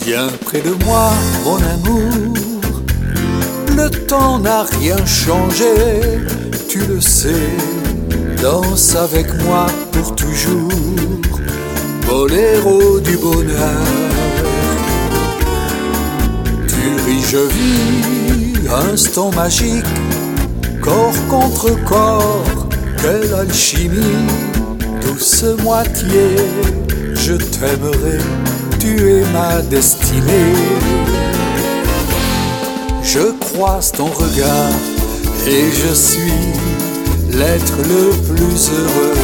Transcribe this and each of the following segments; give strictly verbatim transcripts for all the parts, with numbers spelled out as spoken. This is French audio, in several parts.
Viens près de moi, mon amour. Le temps n'a rien changé, tu le sais. Danse avec moi pour toujours, boléro du bonheur. Tu ris, je vis, instant magique, corps contre corps, quelle alchimie. Douce moitié, je t'aimerai, tu es ma destinée. Je croise ton regard et je suis l'être le plus heureux.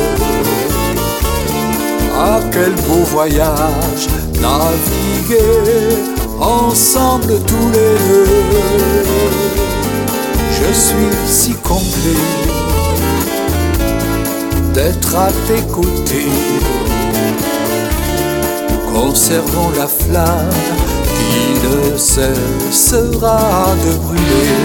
Ah, quel beau voyage, naviguer ensemble tous les deux. Je suis si comblé d'être à tes côtés. Conservons la flamme qui ne cessera de brûler.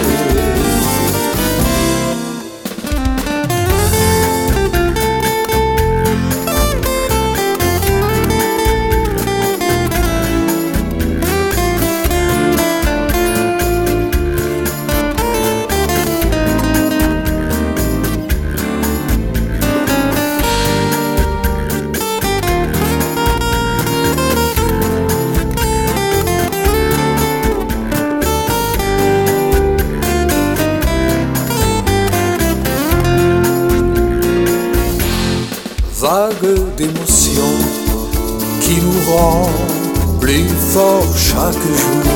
Vague d'émotions qui nous rend plus forts chaque jour.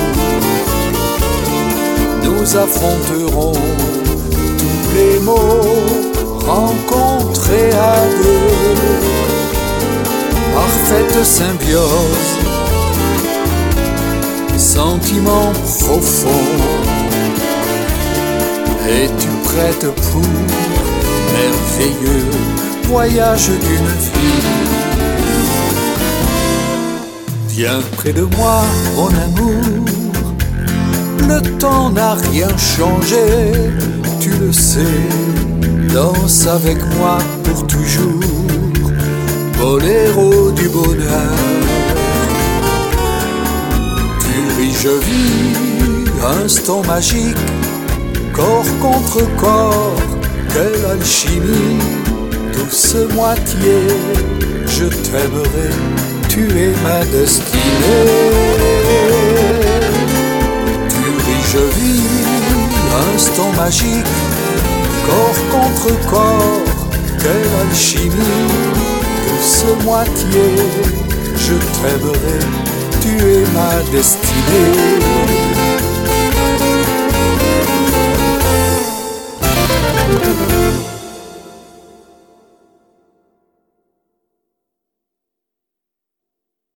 Nous affronterons tous les maux rencontrés à deux. Parfaite symbiose, sentiments profonds. Es-tu prête pour merveilleux voyage d'une vie? Viens près de moi, mon amour. Le temps n'a rien changé, tu le sais. Danse avec moi pour toujours, boléro du bonheur. Tu ris, je vis, instant magique, corps contre corps, quelle alchimie. Douce moitié, je t'aimerai, tu es ma destinée. Tu ris, je vis, instant magique, corps contre corps, quelle alchimie. Douce moitié, je t'aimerai, tu es ma destinée.